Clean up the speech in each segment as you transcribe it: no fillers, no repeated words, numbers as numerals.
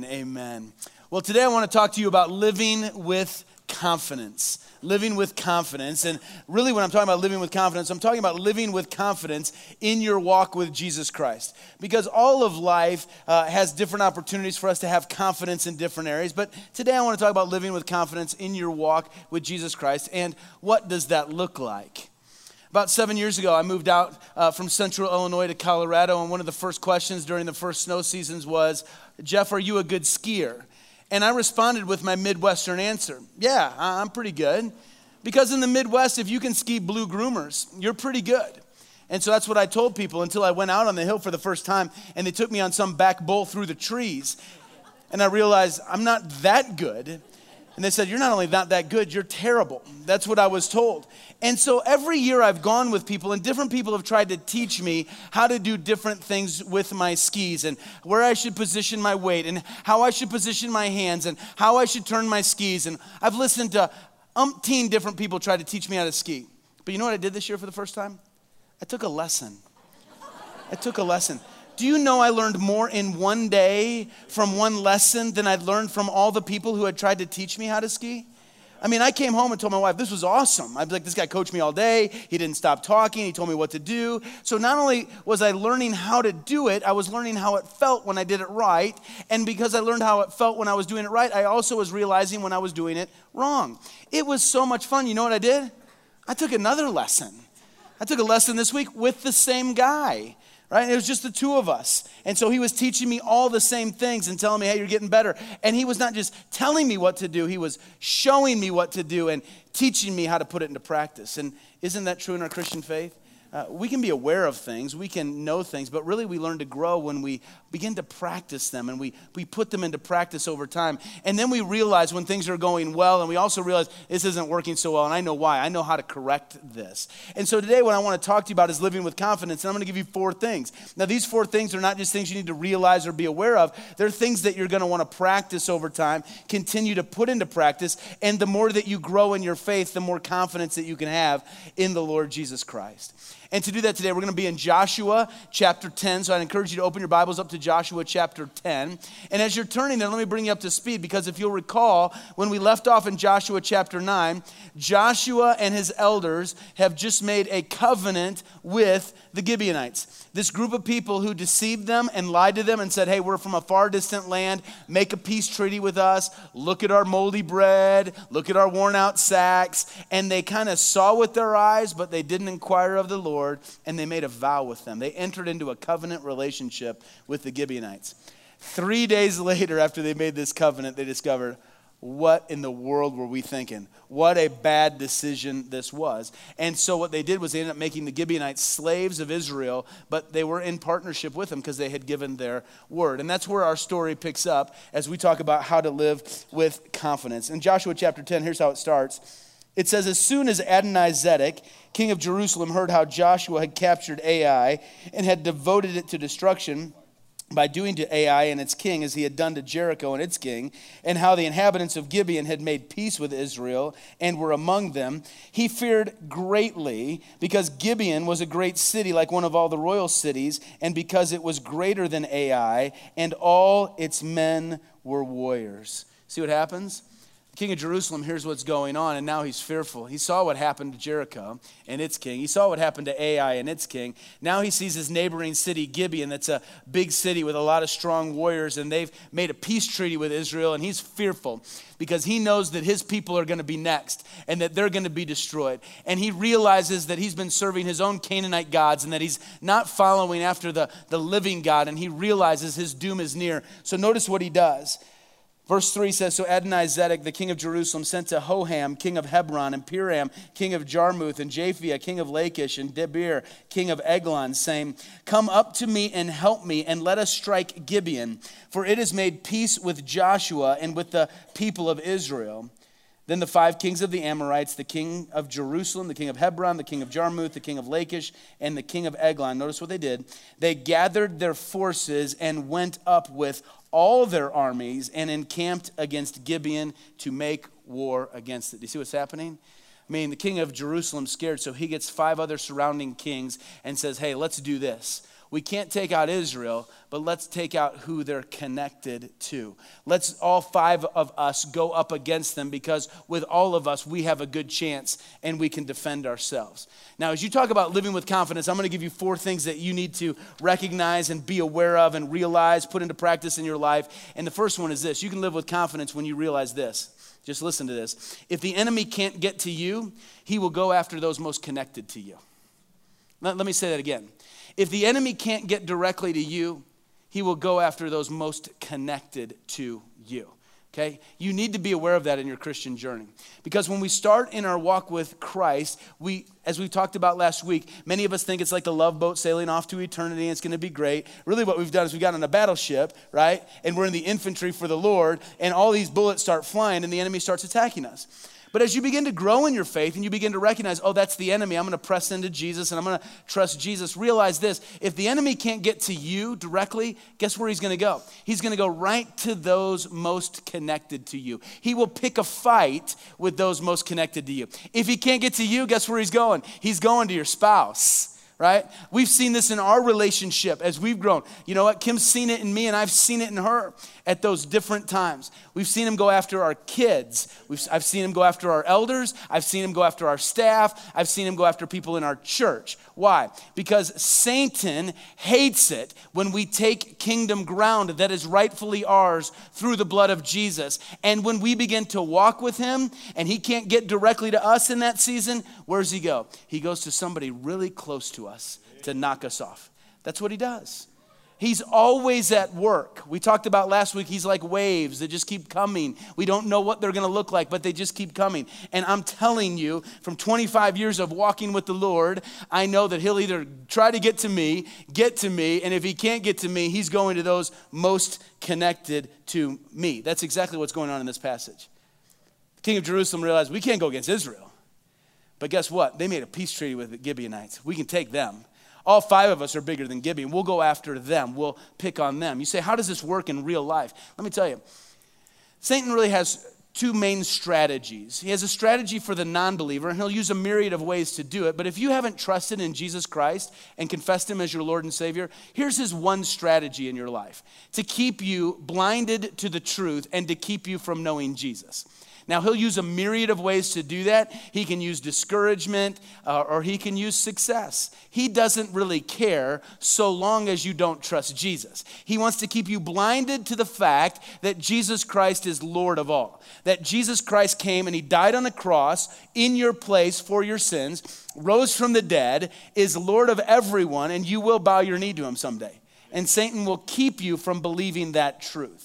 amen. Well, today I want to talk to you about living with confidence. Living with confidence. And really when I'm talking about living with confidence, I'm talking about living with confidence in your walk with Jesus Christ. Because all of life has different opportunities for us to have confidence in different areas. But today I want to talk about living with confidence in your walk with Jesus Christ. And what does that look like? About 7 years ago, I moved out from central Illinois to Colorado. And one of the first questions during the first snow seasons was, Jeff, are you a good skier? And I responded with my Midwestern answer. Yeah, I'm pretty good. Because in the Midwest, if you can ski blue groomers, you're pretty good. And so that's what I told people until I went out on the hill for the first time and they took me on some back bowl through the trees. And I realized I'm not that good. And they said, you're not only not that good, you're terrible. That's what I was told. And so every year I've gone with people and different people have tried to teach me how to do different things with my skis and where I should position my weight and how I should position my hands and how I should turn my skis. And I've listened to umpteen different people try to teach me how to ski. But you know what I did this year for the first time? I took a lesson. Do you know I learned more in one day from one lesson than I'd learned from all the people who had tried to teach me how to ski? I mean, I came home and told my wife, this was awesome. I'd be like, this guy coached me all day. He didn't stop talking. He told me what to do. So not only was I learning how to do it, I was learning how it felt when I did it right. And because I learned how it felt when I was doing it right, I also was realizing when I was doing it wrong. It was so much fun. You know what I did? I took another lesson. I took a lesson this week with the same guy. Right? It was just the two of us. And so he was teaching me all the same things and telling me, hey, you're getting better. And he was not just telling me what to do. He was showing me what to do and teaching me how to put it into practice. And isn't that true in our Christian faith? We can be aware of things, we can know things, but really we learn to grow when we begin to practice them and we put them into practice over time. And then we realize when things are going well and we also realize this isn't working so well and I know why. I know how to correct this. And so today what I want to talk to you about is living with confidence, and I'm going to give you 4 things. Now these 4 things are not just things you need to realize or be aware of. They're things that you're going to want to practice over time, continue to put into practice, and the more that you grow in your faith, the more confidence that you can have in the Lord Jesus Christ. And to do that today, we're going to be in Joshua chapter 10. So I'd encourage you to open your Bibles up to Joshua chapter 10. And as you're turning there, let me bring you up to speed, because if you'll recall, when we left off in Joshua chapter 9, Joshua and his elders have just made a covenant with the Gibeonites. This group of people who deceived them and lied to them and said, hey, we're from a far distant land, make a peace treaty with us, look at our moldy bread, look at our worn out sacks. And they kind of saw with their eyes, but they didn't inquire of the Lord, and they made a vow with them. They entered into a covenant relationship with the Gibeonites. 3 days later, after they made this covenant, they discovered, what in the world were we thinking? What a bad decision this was. And so what they did was they ended up making the Gibeonites slaves of Israel, but they were in partnership with them because they had given their word. And that's where our story picks up as we talk about how to live with confidence. In Joshua chapter 10, here's how it starts. It says, as soon as Adonizedek, king of Jerusalem, heard how Joshua had captured Ai and had devoted it to destruction, by doing to Ai and its king as he had done to Jericho and its king, and how the inhabitants of Gibeon had made peace with Israel and were among them, he feared greatly, because Gibeon was a great city, like one of all the royal cities, and because it was greater than Ai, and all its men were warriors. See what happens? The king of Jerusalem hears what's going on, and now he's fearful. He saw what happened to Jericho and its king. He saw what happened to Ai and its king. Now he sees his neighboring city, Gibeon, that's a big city with a lot of strong warriors, and they've made a peace treaty with Israel, and he's fearful because he knows that his people are going to be next and that they're going to be destroyed. And he realizes that he's been serving his own Canaanite gods and that he's not following after the living God, and he realizes his doom is near. So notice what he does. Verse 3 says, so Adonizedek, the king of Jerusalem, sent to Hoham, king of Hebron, and Piram, king of Jarmuth, and Japhia, king of Lachish, and Debir, king of Eglon, saying, come up to me and help me, and let us strike Gibeon, for it has made peace with Joshua and with the people of Israel. Then the 5 kings of the Amorites, the king of Jerusalem, the king of Hebron, the king of Jarmuth, the king of Lachish, and the king of Eglon. Notice what they did. They gathered their forces and went up with all their armies and encamped against Gibeon to make war against it. Do you see what's happening? I mean, the king of Jerusalem's scared, so he gets 5 other surrounding kings and says, hey, let's do this. We can't take out Israel, but let's take out who they're connected to. Let's all 5 of us go up against them, because with all of us, we have a good chance and we can defend ourselves. Now, as you talk about living with confidence, I'm going to give you 4 things that you need to recognize and be aware of and realize, put into practice in your life. And the first one is this: you can live with confidence when you realize this. Just listen to this. If the enemy can't get to you, he will go after those most connected to you. Let me say that again. If the enemy can't get directly to you, he will go after those most connected to you. Okay? You need to be aware of that in your Christian journey. Because when we start in our walk with Christ, as we talked about last week, many of us think it's like a love boat sailing off to eternity and it's going to be great. Really what we've done is we got on a battleship, right? And we're in the infantry for the Lord, and all these bullets start flying and the enemy starts attacking us. But as you begin to grow in your faith and you begin to recognize, oh, that's the enemy, I'm going to press into Jesus and I'm going to trust Jesus, realize this: if the enemy can't get to you directly, guess where he's going to go? He's going to go right to those most connected to you. He will pick a fight with those most connected to you. If he can't get to you, guess where he's going? He's going to your spouse. Right? We've seen this in our relationship as we've grown. You know what? Kim's seen it in me and I've seen it in her at those different times. We've seen him go after our kids. I've seen him go after our elders. I've seen him go after our staff. I've seen him go after people in our church. Why? Because Satan hates it when we take kingdom ground that is rightfully ours through the blood of Jesus. And when we begin to walk with him and he can't get directly to us in that season, where does he go? He goes to somebody really close to us to knock us off. That's what he does. He's always at work. We talked about last week, he's like waves that just keep coming. We don't know what they're going to look like, but they just keep coming. And I'm telling you, from 25 years of walking with the Lord, I know that he'll either try to get to me, and if he can't get to me, he's going to those most connected to me. That's exactly what's going on in this passage. The king of Jerusalem realized we can't go against Israel. But guess what? They made a peace treaty with the Gibeonites. We can take them. All 5 of us are bigger than Gibeon. We'll go after them. We'll pick on them. You say, how does this work in real life? Let me tell you. Satan really has 2 main strategies. He has a strategy for the non-believer, and he'll use a myriad of ways to do it. But if you haven't trusted in Jesus Christ and confessed him as your Lord and Savior, here's his one strategy in your life: to keep you blinded to the truth and to keep you from knowing Jesus. Now, he'll use a myriad of ways to do that. He can use discouragement or he can use success. He doesn't really care so long as you don't trust Jesus. He wants to keep you blinded to the fact that Jesus Christ is Lord of all. That Jesus Christ came and he died on the cross in your place for your sins, rose from the dead, is Lord of everyone, and you will bow your knee to him someday. And Satan will keep you from believing that truth.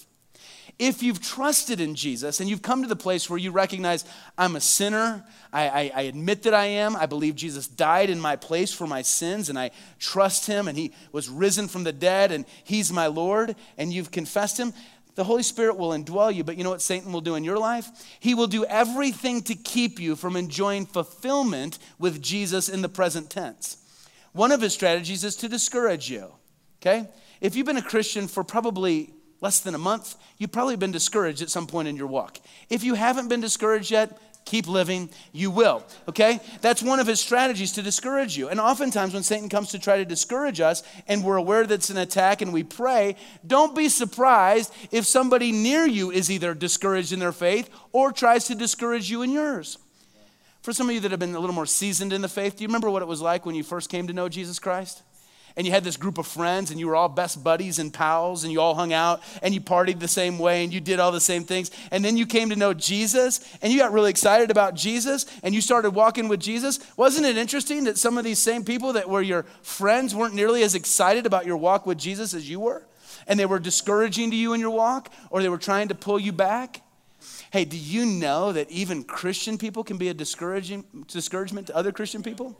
If you've trusted in Jesus and you've come to the place where you recognize, I'm a sinner, I admit that I am, I believe Jesus died in my place for my sins, and I trust him, and he was risen from the dead, and he's my Lord, and you've confessed him, the Holy Spirit will indwell you. But you know what Satan will do in your life? He will do everything to keep you from enjoying fulfillment with Jesus in the present tense. One of his strategies is to discourage you, okay? If you've been a Christian for probably less than a month, you've probably been discouraged at some point in your walk. If you haven't been discouraged yet, keep living, you will, okay? That's one of his strategies, to discourage you. And oftentimes when Satan comes to try to discourage us and we're aware that it's an attack and we pray, don't be surprised if somebody near you is either discouraged in their faith or tries to discourage you in yours. For some of you that have been a little more seasoned in the faith, do you remember what it was like when you first came to know Jesus Christ? And you had this group of friends and you were all best buddies and pals and you all hung out and you partied the same way and you did all the same things. And then you came to know Jesus and you got really excited about Jesus and you started walking with Jesus. Wasn't it interesting that some of these same people that were your friends weren't nearly as excited about your walk with Jesus as you were? And they were discouraging to you in your walk, or they were trying to pull you back? Hey, do you know that even Christian people can be a discouragement to other Christian people?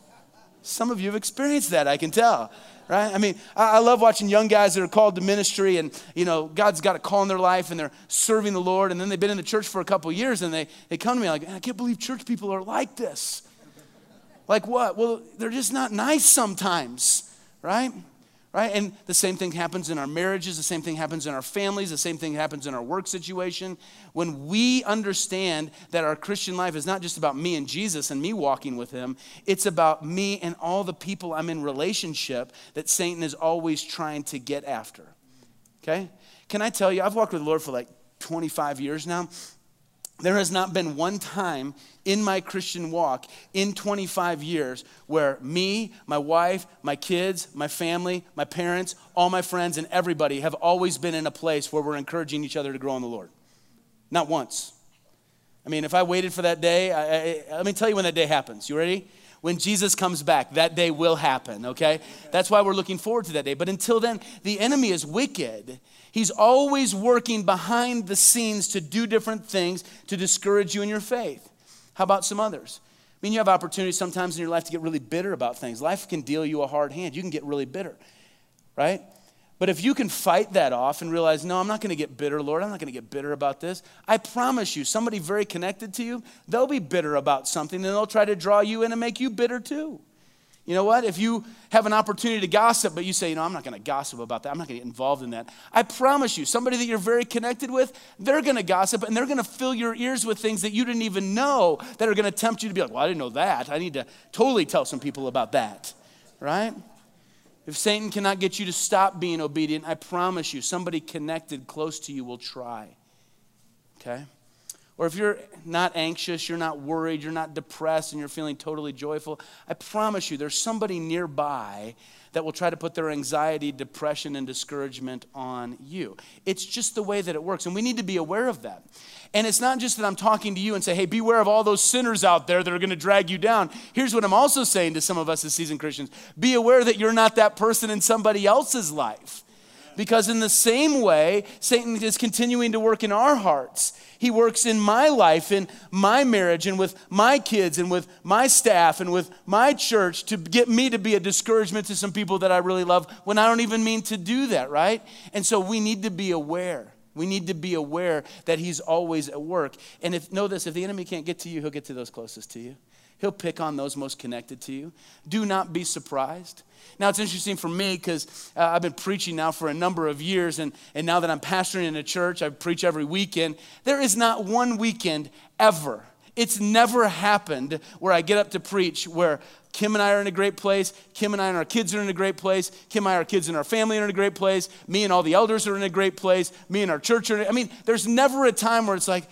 Some of you have experienced that, I can tell, right? I mean, I love watching young guys that are called to ministry and, you know, God's got a call in their life and they're serving the Lord, and then they've been in the church for a couple of years and they come to me like, I can't believe church people are like this. Like what? Well, they're just not nice sometimes, right? right? And the same thing happens in our marriages, the same thing happens in our families, the same thing happens in our work situation. When we understand that our Christian life is not just about me and Jesus and me walking with him, it's about me and all the people I'm in relationship that Satan is always trying to get after, okay? Can I tell you, I've walked with the Lord for like 25 years now. There has not been one time in my Christian walk in 25 years where me, my wife, my kids, my family, my parents, all my friends, and everybody have always been in a place where we're encouraging each other to grow in the Lord. Not once. I mean, if I waited for that day, let me tell you when that day happens. You ready? When Jesus comes back, that day will happen, okay? That's why we're looking forward to that day. But until then, the enemy is wicked. He's always working behind the scenes to do different things to discourage you in your faith. How about some others? I mean, you have opportunities sometimes in your life to get really bitter about things. Life can deal you a hard hand. You can get really bitter, right? But if you can fight that off and realize, no, I'm not going to get bitter, Lord. I'm not going to get bitter about this. I promise you, somebody very connected to you, they'll be bitter about something, and they'll try to draw you in and make you bitter too. You know what? If you have an opportunity to gossip, but you say, I'm not going to gossip about that. I'm not going to get involved in that. I promise you, somebody that you're very connected with, they're going to gossip, and they're going to fill your ears with things that you didn't even know that are going to tempt you to be like, well, I didn't know that. I need to totally tell some people about that, right? If Satan cannot get you to stop being obedient, I promise you, somebody connected close to you will try, okay? Or if you're not anxious, you're not worried, you're not depressed, and you're feeling totally joyful, I promise you there's somebody nearby that will try to put their anxiety, depression, and discouragement on you. It's just the way that it works, and we need to be aware of that. And it's not just that I'm talking to you and say, hey, beware of all those sinners out there that are going to drag you down. Here's what I'm also saying to some of us as seasoned Christians. Be aware that you're not that person in somebody else's life. Because in the same way, Satan is continuing to work in our hearts. He works in my life, in my marriage, and with my kids, and with my staff, and with my church to get me to be a discouragement to some people that I really love when I don't even mean to do that, right? And so we need to be aware. We need to be aware that he's always at work. And know this, if the enemy can't get to you, he'll get to those closest to you. He'll pick on those most connected to you. Do not be surprised. Now, it's interesting for me because I've been preaching now for a number of years, and now that I'm pastoring in a church, I preach every weekend. There is not one weekend ever. It's never happened where I get up to preach where Kim and I are in a great place, Kim and I and our kids are in a great place, Kim and I, our kids and our family are in a great place, me and all the elders are in a great place, me and our church are there's never a time where it's like,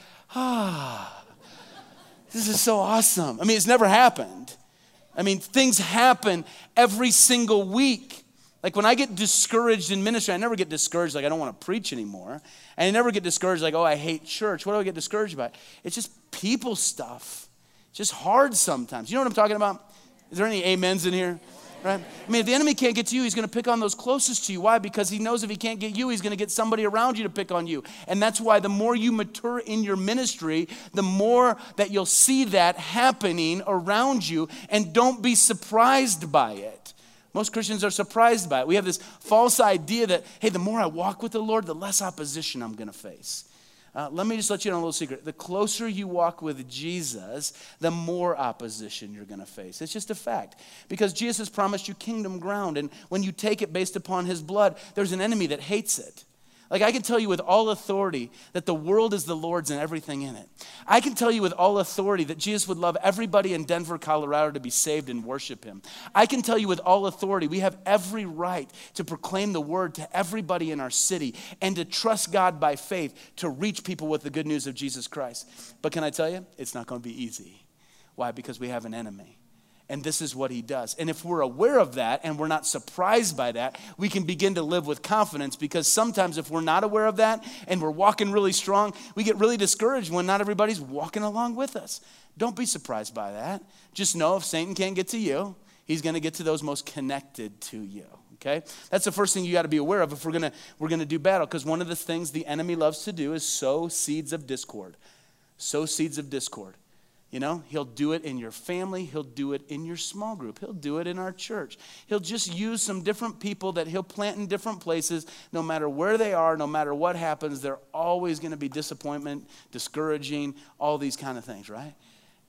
this is so awesome. It's never happened. Things happen every single week. Like when I get discouraged in ministry, I never get discouraged like I don't want to preach anymore. And I never get discouraged like, I hate church. What do I get discouraged about? It's just people stuff. It's just hard sometimes. You know what I'm talking about? Is there any amens in here? Right? If the enemy can't get to you, he's going to pick on those closest to you. Why? Because he knows if he can't get you, he's going to get somebody around you to pick on you. And that's why the more you mature in your ministry, the more that you'll see that happening around you. And don't be surprised by it. Most Christians are surprised by it. We have this false idea that, hey, the more I walk with the Lord, the less opposition I'm going to face. Let me just let you know a little secret. The closer you walk with Jesus, the more opposition you're going to face. It's just a fact. Because Jesus has promised you kingdom ground. And when you take it based upon his blood, there's an enemy that hates it. Like I can tell you with all authority that the world is the Lord's and everything in it. I can tell you with all authority that Jesus would love everybody in Denver, Colorado to be saved and worship him. I can tell you with all authority we have every right to proclaim the word to everybody in our city and to trust God by faith to reach people with the good news of Jesus Christ. But can I tell you, it's not going to be easy. Why? Because we have an enemy. And this is what he does. And if we're aware of that and we're not surprised by that, we can begin to live with confidence, because sometimes if we're not aware of that and we're walking really strong, we get really discouraged when not everybody's walking along with us. Don't be surprised by that. Just know if Satan can't get to you, he's going to get to those most connected to you. Okay? That's the first thing you got to be aware of if we're going to do battle, because one of the things the enemy loves to do is sow seeds of discord. Sow seeds of discord. He'll do it in your family. He'll do it in your small group. He'll do it in our church. He'll just use some different people that he'll plant in different places. No matter where they are, no matter what happens, they're always going to be disappointment, discouraging, all these kind of things, right?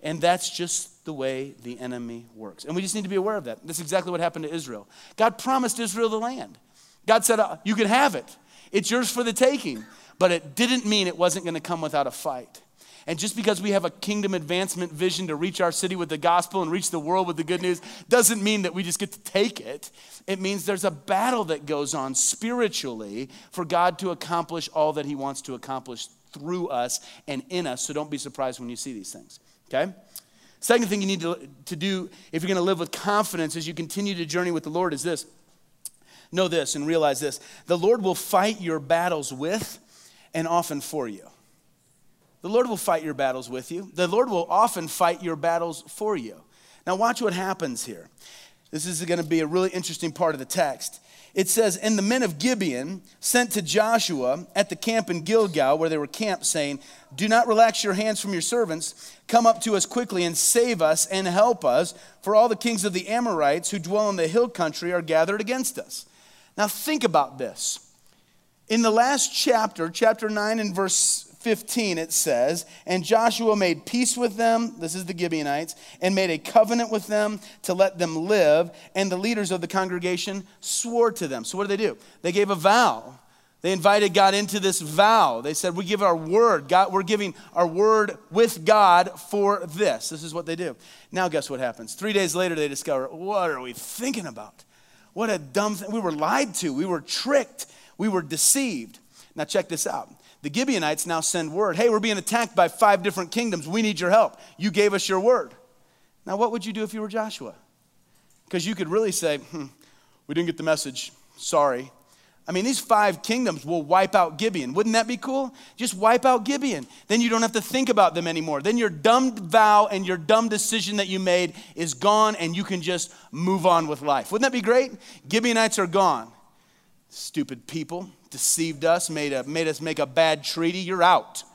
And that's just the way the enemy works. And we just need to be aware of that. That's exactly what happened to Israel. God promised Israel the land. God said, you can have it. It's yours for the taking. But it didn't mean it wasn't going to come without a fight. And just because we have a kingdom advancement vision to reach our city with the gospel and reach the world with the good news doesn't mean that we just get to take it. It means there's a battle that goes on spiritually for God to accomplish all that he wants to accomplish through us and in us. So don't be surprised when you see these things, okay? Second thing you need to do if you're going to live with confidence as you continue to journey with the Lord is this. Know this and realize this. The Lord will fight your battles with and often for you. The Lord will fight your battles with you. The Lord will often fight your battles for you. Now watch what happens here. This is going to be a really interesting part of the text. It says, and the men of Gibeon sent to Joshua at the camp in Gilgal where they were camped, saying, do not relax your hands from your servants. Come up to us quickly and save us and help us, for all the kings of the Amorites who dwell in the hill country are gathered against us. Now think about this. In the last chapter, chapter 9 and verse 15, it says, and Joshua made peace with them, this is the Gibeonites, and made a covenant with them to let them live, and the leaders of the congregation swore to them. So what did they do? They gave a vow. They invited God into this vow. They said, we give our word. God, we're giving our word with God for this. This is what they do. Now guess what happens? 3 days later, they discover, what are we thinking about? What a dumb thing. We were lied to. We were tricked. We were deceived. Now check this out. The Gibeonites now send word, hey, we're being attacked by 5 different kingdoms. We need your help. You gave us your word. Now, what would you do if you were Joshua? Because you could really say, we didn't get the message. Sorry. I mean, these 5 kingdoms will wipe out Gibeon. Wouldn't that be cool? Just wipe out Gibeon. Then you don't have to think about them anymore. Then your dumb vow and your dumb decision that you made is gone and you can just move on with life. Wouldn't that be great? Gibeonites are gone. Stupid people. Deceived us, made us make a bad treaty. You're out.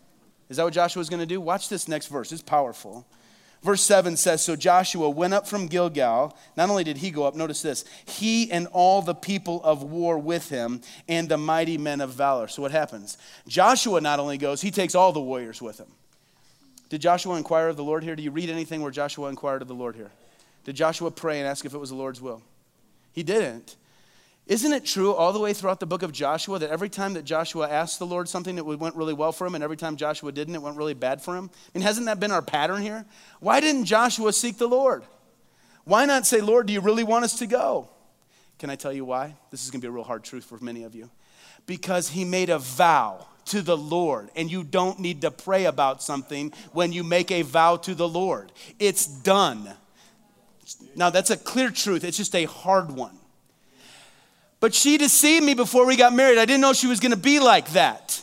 Is that what Joshua's going to do? Watch this next verse. It's powerful. Verse 7 says, so Joshua went up from Gilgal. Not only did he go up, notice this. He and all the people of war with him and the mighty men of valor. So what happens? Joshua not only goes, he takes all the warriors with him. Did Joshua inquire of the Lord here? Do you read anything where Joshua inquired of the Lord here? Did Joshua pray and ask if it was the Lord's will? He didn't. Isn't it true all the way throughout the book of Joshua that every time that Joshua asked the Lord something, it went really well for him, and every time Joshua didn't, it went really bad for him? I mean, hasn't that been our pattern here? Why didn't Joshua seek the Lord? Why not say, Lord, do you really want us to go? Can I tell you why? This is going to be a real hard truth for many of you. Because he made a vow to the Lord, and you don't need to pray about something when you make a vow to the Lord. It's done. Now, that's a clear truth. It's just a hard one. But she deceived me before we got married. I didn't know she was going to be like that.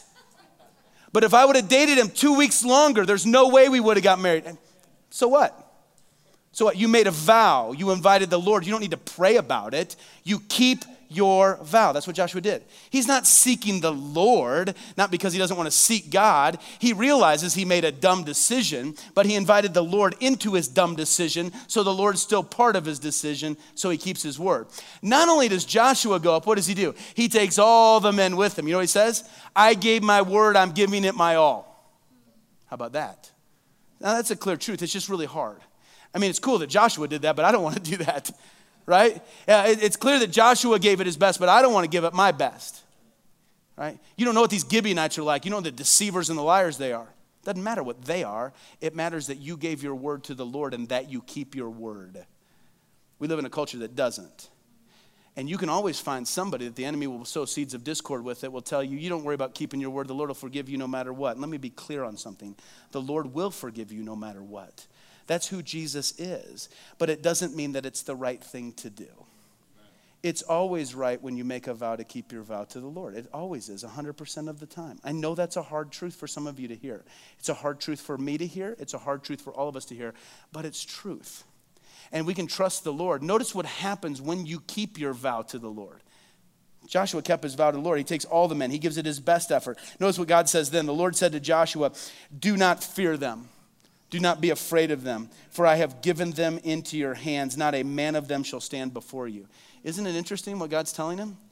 But if I would have dated him 2 weeks longer, there's no way we would have got married. So what? So what? You made a vow. You invited the Lord. You don't need to pray about it. You keep your vow. That's what Joshua did. He's not seeking the Lord, not because he doesn't want to seek God. He realizes he made a dumb decision, but he invited the Lord into his dumb decision, so the Lord's still part of his decision, so he keeps his word. Not only does Joshua go up, what does he do? He takes all the men with him. You know what he says? I gave my word, I'm giving it my all. How about that? Now that's a clear truth. It's just really hard. I mean, it's cool that Joshua did that, but I don't want to do that. Right? It's clear that Joshua gave it his best, but I don't want to give it my best. Right? You don't know what these Gibeonites are like. You know the deceivers and the liars they are. It doesn't matter what they are. It matters that you gave your word to the Lord and that you keep your word. We live in a culture that doesn't. And you can always find somebody that the enemy will sow seeds of discord with that will tell you, you don't worry about keeping your word. The Lord will forgive you no matter what. And let me be clear on something. The Lord will forgive you no matter what. That's who Jesus is. But it doesn't mean that it's the right thing to do. It's always right when you make a vow to keep your vow to the Lord. It always is, 100% of the time. I know that's a hard truth for some of you to hear. It's a hard truth for me to hear. It's a hard truth for all of us to hear. But it's truth. And we can trust the Lord. Notice what happens when you keep your vow to the Lord. Joshua kept his vow to the Lord. He takes all the men. He gives it his best effort. Notice what God says then. The Lord said to Joshua, do not fear them. Do not be afraid of them, for I have given them into your hands. Not a man of them shall stand before you. Isn't it interesting what God's telling him?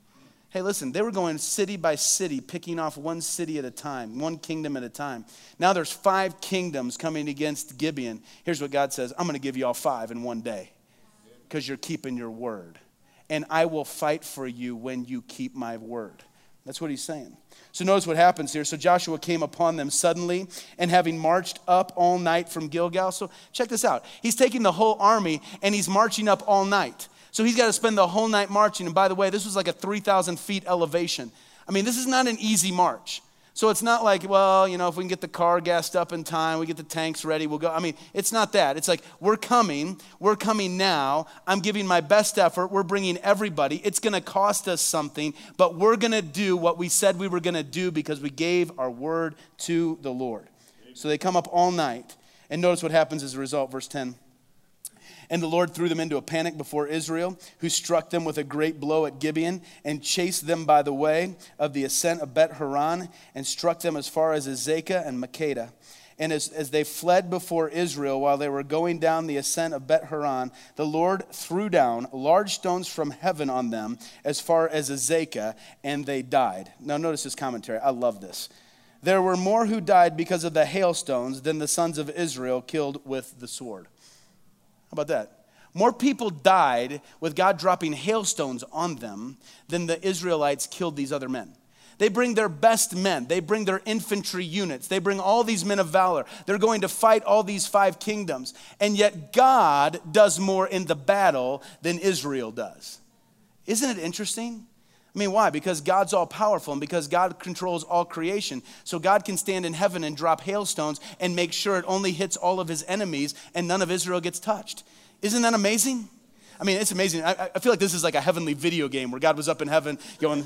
Hey, listen, they were going city by city, picking off one city at a time, one kingdom at a time. Now there's 5 kingdoms coming against Gibeon. Here's what God says, I'm going to give you all 5 in one day because you're keeping your word. And I will fight for you when you keep my word. That's what he's saying. So notice what happens here. So Joshua came upon them suddenly, and having marched up all night from Gilgal. So check this out. He's taking the whole army, and he's marching up all night. So he's got to spend the whole night marching. And by the way, this was like a 3,000 feet elevation. I mean, this is not an easy march. So it's not like, well, if we can get the car gassed up in time, we get the tanks ready, we'll go. I mean, it's not that. It's like, we're coming now. I'm giving my best effort. We're bringing everybody. It's going to cost us something, but we're going to do what we said we were going to do because we gave our word to the Lord. So they come up all night. And notice what happens as a result, verse 10. And the Lord threw them into a panic before Israel, who struck them with a great blow at Gibeon and chased them by the way of the ascent of Bet Horon and struck them as far as Azekah and Makkedah. And as they fled before Israel while they were going down the ascent of Bet Horon, the Lord threw down large stones from heaven on them as far as Azekah, and they died. Now notice this commentary. I love this. There were more who died because of the hailstones than the sons of Israel killed with the sword. How about that? More people died with God dropping hailstones on them than the Israelites killed these other men. They bring their best men. They bring their infantry units. They bring all these men of valor. They're going to fight all these 5 kingdoms. And yet God does more in the battle than Israel does. Isn't it interesting? I mean, why? Because God's all powerful and because God controls all creation. So God can stand in heaven and drop hailstones and make sure it only hits all of his enemies and none of Israel gets touched. Isn't that amazing? I mean, it's amazing. I feel like this is like a heavenly video game where God was up in heaven going,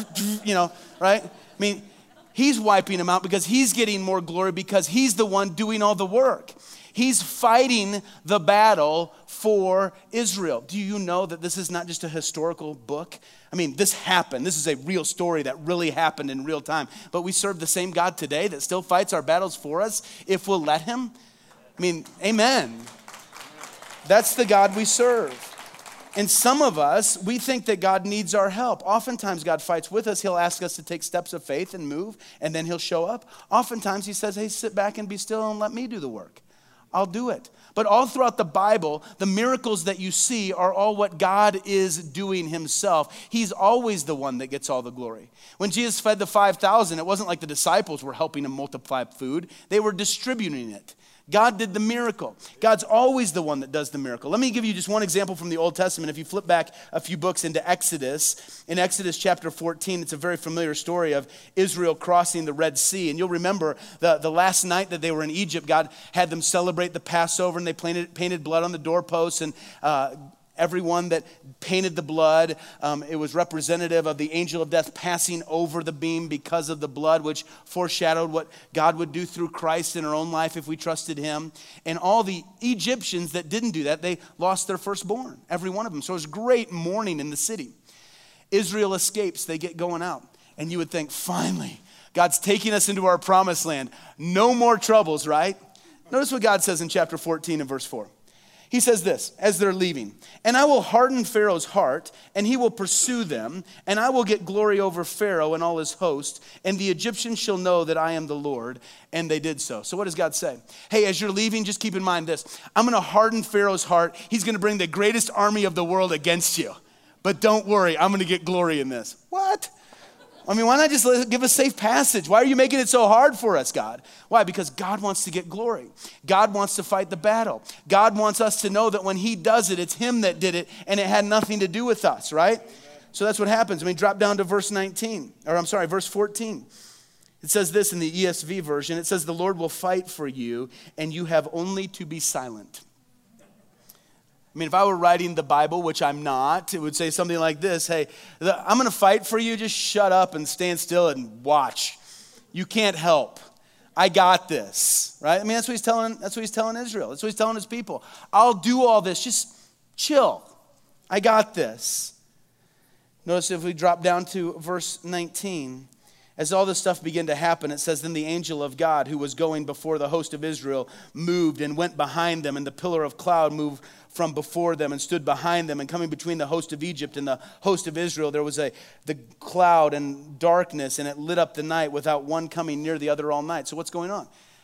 right? I mean, he's wiping them out because he's getting more glory because he's the one doing all the work. He's fighting the battle for Israel. Do you know that this is not just a historical book? I mean, this happened. This is a real story that really happened in real time. But we serve the same God today that still fights our battles for us if we'll let him. I mean, amen. That's the God we serve. And some of us, we think that God needs our help. Oftentimes God fights with us. He'll ask us to take steps of faith and move, and then he'll show up. Oftentimes he says, hey, sit back and be still and let me do the work. I'll do it. But all throughout the Bible, the miracles that you see are all what God is doing himself. He's always the one that gets all the glory. When Jesus fed the 5,000, it wasn't like the disciples were helping him multiply food. They were distributing it. God did the miracle. God's always the one that does the miracle. Let me give you just one example from the Old Testament. If you flip back a few books into Exodus, in Exodus chapter 14, it's a very familiar story of Israel crossing the Red Sea. And you'll remember the last night that they were in Egypt, God had them celebrate the Passover, and they painted blood on the doorposts, and everyone that painted the blood, it was representative of the angel of death passing over the beam because of the blood, which foreshadowed what God would do through Christ in our own life if we trusted him. And all the Egyptians that didn't do that, they lost their firstborn, every one of them. So it was great mourning in the city. Israel escapes, they get going out. And you would think, finally, God's taking us into our promised land. No more troubles, right? Notice what God says in chapter 14 and verse 4. He says this, as they're leaving, and I will harden Pharaoh's heart, and he will pursue them, and I will get glory over Pharaoh and all his host, and the Egyptians shall know that I am the Lord. And they did so. So what does God say? Hey, as you're leaving, just keep in mind this. I'm going to harden Pharaoh's heart. He's going to bring the greatest army of the world against you. But don't worry, I'm going to get glory in this. What? I mean, why not just give a safe passage? Why are you making it so hard for us, God? Why? Because God wants to get glory. God wants to fight the battle. God wants us to know that when he does it, it's him that did it, and it had nothing to do with us, right? Amen. So that's what happens. I mean, drop down to verse 14. It says this in the ESV version. It says, the Lord will fight for you, and you have only to be silent. I mean, if I were writing the Bible, which I'm not, it would say something like this. Hey, I'm going to fight for you. Just shut up and stand still and watch. You can't help. I got this, right? I mean, that's what he's telling Israel. That's what he's telling his people. I'll do all this. Just chill. I got this. Notice if we drop down to verse 19. As all this stuff began to happen, it says, then the angel of God who was going before the host of Israel moved and went behind them, and the pillar of cloud moved from before them and stood behind them. And coming between the host of Egypt and the host of Israel, there was the cloud and darkness, and it lit up the night without one coming near the other all night. So what's going on?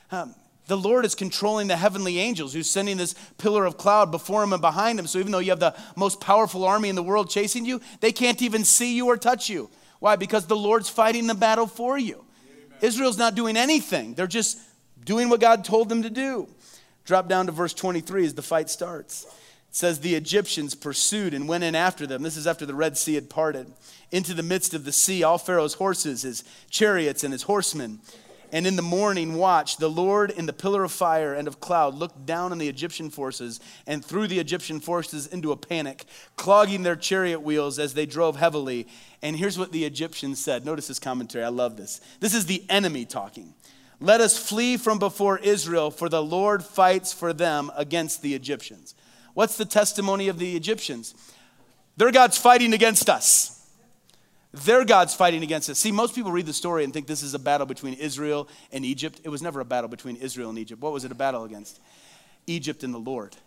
The Lord is controlling the heavenly angels who's sending this pillar of cloud before him and behind him. So even though you have the most powerful army in the world chasing you, they can't even see you or touch you. Why? Because the Lord's fighting the battle for you. Amen. Israel's not doing anything. They're just doing what God told them to do. Drop down to verse 23 as the fight starts. It says, the Egyptians pursued and went in after them. This is after the Red Sea had parted. Into the midst of the sea, all Pharaoh's horses, his chariots, and his horsemen. And in the morning watch, the Lord in the pillar of fire and of cloud looked down on the Egyptian forces and threw the Egyptian forces into a panic, clogging their chariot wheels as they drove heavily. And here's what the Egyptians said. Notice this commentary. I love this. This is the enemy talking. Let us flee from before Israel, for the Lord fights for them against the Egyptians. What's the testimony of the Egyptians? Their God's fighting against us. Their God's fighting against us. See, most people read the story and think this is a battle between Israel and Egypt. It was never a battle between Israel and Egypt. What was it a battle against? Egypt and the Lord.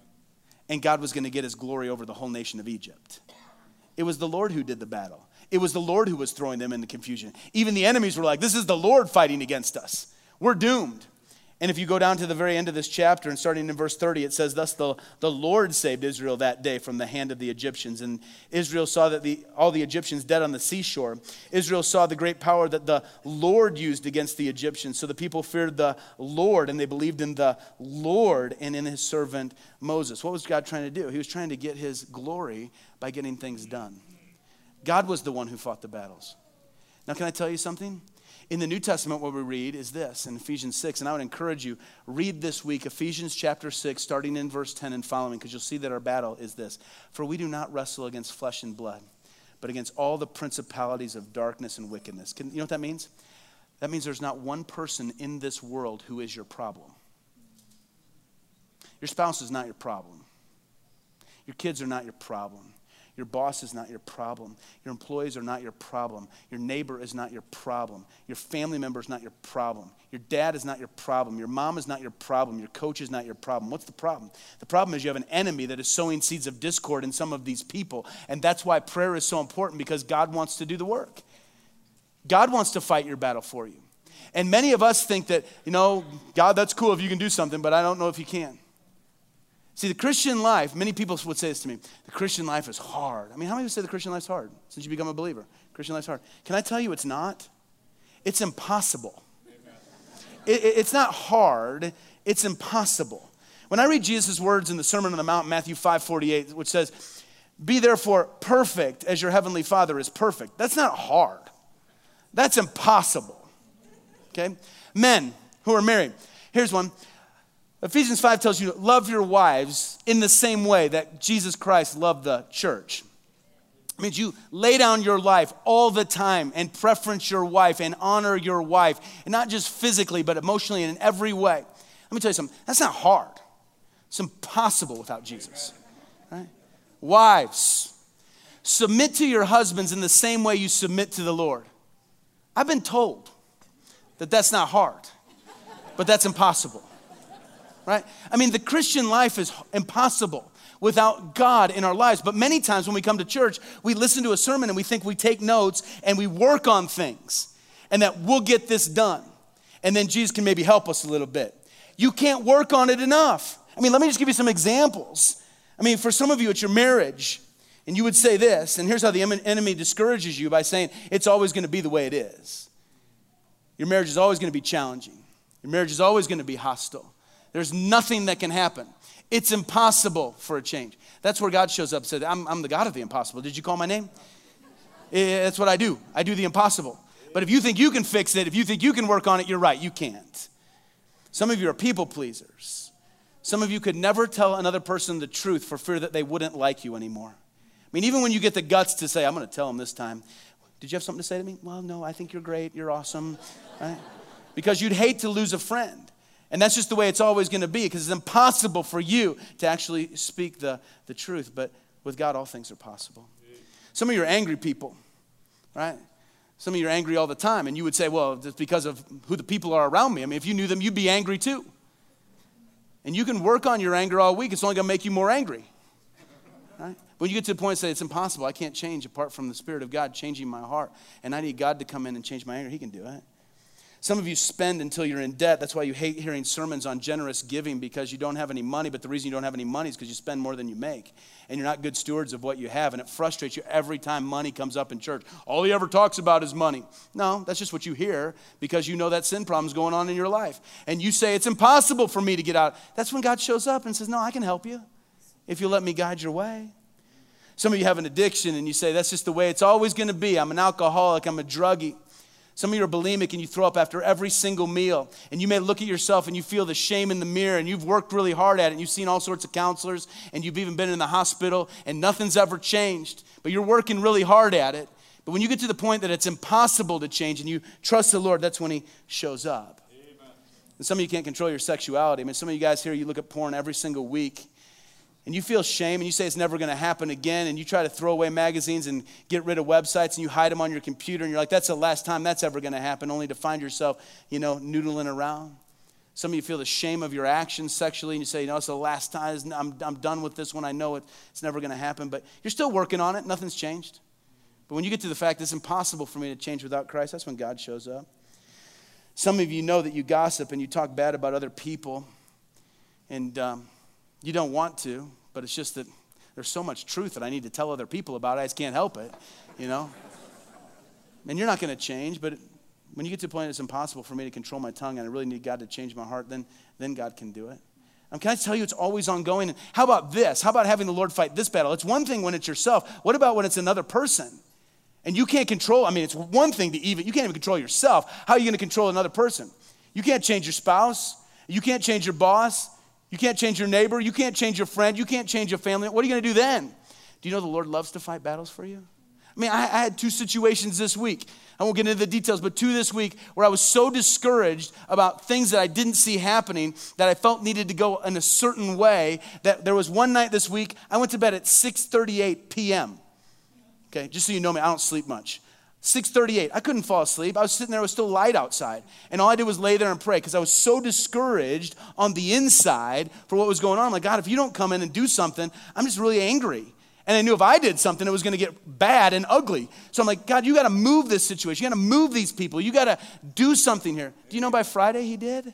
And God was going to get his glory over the whole nation of Egypt. It was the Lord who did the battle. It was the Lord who was throwing them into confusion. Even the enemies were like, this is the Lord fighting against us. We're doomed. And if you go down to the very end of this chapter and starting in verse 30, it says, thus the Lord saved Israel that day from the hand of the Egyptians. And Israel saw that all the Egyptians dead on the seashore. Israel saw the great power that the Lord used against the Egyptians. So the people feared the Lord, and they believed in the Lord and in his servant Moses. What was God trying to do? He was trying to get his glory by getting things done. God was the one who fought the battles. Now, can I tell you something? In the New Testament, what we read is this, in Ephesians 6, and I would encourage you, read this week, Ephesians chapter 6, starting in verse 10 and following, because you'll see that our battle is this. For we do not wrestle against flesh and blood, but against all the principalities of darkness and wickedness. You know what that means? That means there's not one person in this world who is your problem. Your spouse is not your problem. Your kids are not your problem. Your boss is not your problem. Your employees are not your problem. Your neighbor is not your problem. Your family member is not your problem. Your dad is not your problem. Your mom is not your problem. Your coach is not your problem. What's the problem? The problem is you have an enemy that is sowing seeds of discord in some of these people. And that's why prayer is so important, because God wants to do the work. God wants to fight your battle for you. And many of us think that, God, that's cool if you can do something, but I don't know if you can. See, the Christian life, many people would say this to me, the Christian life is hard. I mean, how many of you say the Christian life's hard since you become a believer? Christian life's hard. Can I tell you it's not? It's impossible. It's not hard. It's impossible. When I read Jesus' words in the Sermon on the Mount, Matthew 5:48, which says, be therefore perfect as your heavenly Father is perfect. That's not hard. That's impossible. Okay? Men who are married. Here's one. Ephesians 5 tells you, love your wives in the same way that Jesus Christ loved the church. It means you lay down your life all the time and preference your wife and honor your wife. And not just physically, but emotionally and in every way. Let me tell you something. That's not hard. It's impossible without Jesus. Right? Wives, submit to your husbands in the same way you submit to the Lord. I've been told that that's not hard, but that's impossible. Right? I mean, the Christian life is impossible without God in our lives. But many times when we come to church, we listen to a sermon and we think we take notes and we work on things and that we'll get this done. And then Jesus can maybe help us a little bit. You can't work on it enough. I mean, let me just give you some examples. I mean, for some of you, it's your marriage. And you would say this, and here's how the enemy discourages you by saying it's always going to be the way it is. Your marriage is always going to be challenging. Your marriage is always going to be hostile. There's nothing that can happen. It's impossible for a change. That's where God shows up and says, I'm the God of the impossible. Did you call my name? That's what I do. I do the impossible. But if you think you can fix it, if you think you can work on it, you're right. You can't. Some of you are people pleasers. Some of you could never tell another person the truth for fear that they wouldn't like you anymore. I mean, even when you get the guts to say, I'm going to tell them this time. Did you have something to say to me? Well, no, I think you're great. You're awesome. Right? Because you'd hate to lose a friend. And that's just the way it's always going to be, because it's impossible for you to actually speak the truth. But with God, all things are possible. Some of you are angry people, right? Some of you are angry all the time, and you would say, well, it's because of who the people are around me. I mean, if you knew them, you'd be angry too. And you can work on your anger all week. It's only going to make you more angry. Right? When you get to the point and say, it's impossible, I can't change apart from the Spirit of God changing my heart, and I need God to come in and change my anger, he can do it. Some of you spend until you're in debt. That's why you hate hearing sermons on generous giving, because you don't have any money, but the reason you don't have any money is because you spend more than you make, and you're not good stewards of what you have, and it frustrates you every time money comes up in church. All he ever talks about is money. No, that's just what you hear because you know that sin problem's going on in your life, and you say, it's impossible for me to get out. That's when God shows up and says, no, I can help you if you'll let me guide your way. Some of you have an addiction, and you say, that's just the way it's always going to be. I'm an alcoholic. I'm a druggie. Some of you are bulimic, and you throw up after every single meal. And you may look at yourself, and you feel the shame in the mirror, and you've worked really hard at it, and you've seen all sorts of counselors, and you've even been in the hospital, and nothing's ever changed. But you're working really hard at it. But when you get to the point that it's impossible to change, and you trust the Lord, that's when he shows up. Amen. And some of you can't control your sexuality. I mean, some of you guys here, you look at porn every single week, and you feel shame, and you say it's never going to happen again, and you try to throw away magazines and get rid of websites, and you hide them on your computer, and you're like, that's the last time that's ever going to happen, only to find yourself, noodling around. Some of you feel the shame of your actions sexually, and you say, it's the last time, I'm done with this one, I know it's never going to happen, but you're still working on it, nothing's changed. But when you get to the fact it's impossible for me to change without Christ, that's when God shows up. Some of you know that you gossip and you talk bad about other people, and you don't want to, but it's just that there's so much truth that I need to tell other people about it. I just can't help it, And you're not going to change, but when you get to the point it's impossible for me to control my tongue and I really need God to change my heart, then God can do it. Can I tell you it's always ongoing? And how about this? How about having the Lord fight this battle? It's one thing when it's yourself. What about when it's another person? And you can't control, it's one thing you can't even control yourself. How are you going to control another person? You can't change your spouse. You can't change your boss. You can't change your neighbor. You can't change your friend. You can't change your family. What are you going to do then? Do you know the Lord loves to fight battles for you? I had 2 situations this week. I won't get into the details, but 2 this week where I was so discouraged about things that I didn't see happening that I felt needed to go in a certain way, that there was one night this week, I went to bed at 6:38 p.m. Okay, just so you know me, I don't sleep much. 6:38, I couldn't fall asleep. I was sitting there, it was still light outside. And all I did was lay there and pray because I was so discouraged on the inside for what was going on. I'm like, God, if you don't come in and do something, I'm just really angry. And I knew if I did something, it was going to get bad and ugly. So I'm like, God, you got to move this situation. You got to move these people. You got to do something here. Do you know by Friday he did?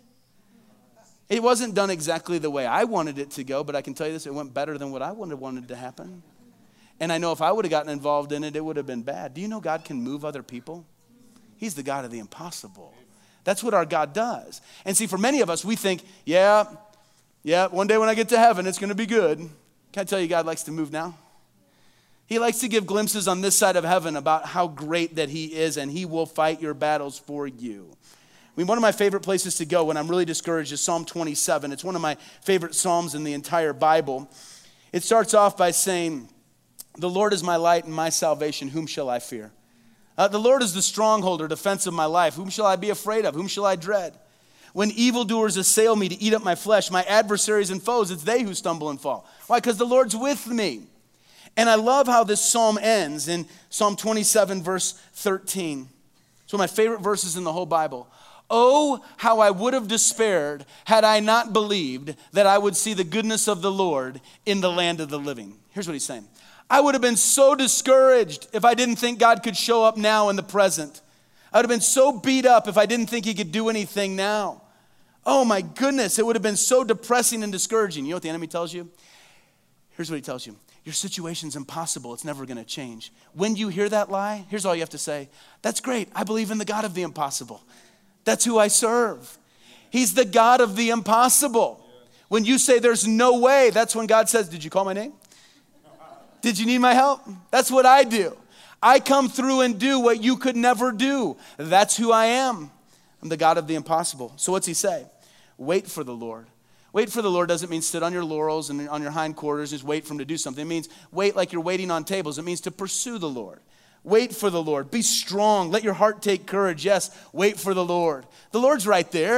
It wasn't done exactly the way I wanted it to go, but I can tell you this, it went better than what I would have wanted to happen. And I know if I would have gotten involved in it, it would have been bad. Do you know God can move other people? He's the God of the impossible. That's what our God does. And see, for many of us, we think, yeah, one day when I get to heaven, it's going to be good. Can I tell you God likes to move now? He likes to give glimpses on this side of heaven about how great that he is, and he will fight your battles for you. One of my favorite places to go when I'm really discouraged is Psalm 27. It's one of my favorite Psalms in the entire Bible. It starts off by saying, the Lord is my light and my salvation, whom shall I fear? The Lord is the stronghold or defense of my life. Whom shall I be afraid of? Whom shall I dread? When evildoers assail me to eat up my flesh, my adversaries and foes, it's they who stumble and fall. Why? Because the Lord's with me. And I love how this psalm ends in Psalm 27, verse 13. It's one of my favorite verses in the whole Bible. Oh, how I would have despaired had I not believed that I would see the goodness of the Lord in the land of the living. Here's what he's saying. I would have been so discouraged if I didn't think God could show up now in the present. I would have been so beat up if I didn't think he could do anything now. Oh my goodness, it would have been so depressing and discouraging. You know what the enemy tells you? Here's what he tells you. Your situation's impossible. It's never going to change. When you hear that lie, here's all you have to say. That's great. I believe in the God of the impossible. That's who I serve. He's the God of the impossible. When you say there's no way, that's when God says, did you call my name? Did you need my help? That's what I do. I come through and do what you could never do. That's who I am. I'm the God of the impossible. So what's he say? Wait for the Lord. Wait for the Lord doesn't mean sit on your laurels and on your hindquarters, just wait for him to do something. It means wait like you're waiting on tables. It means to pursue the Lord. Wait for the Lord. Be strong. Let your heart take courage. Yes, wait for the Lord. The Lord's right there.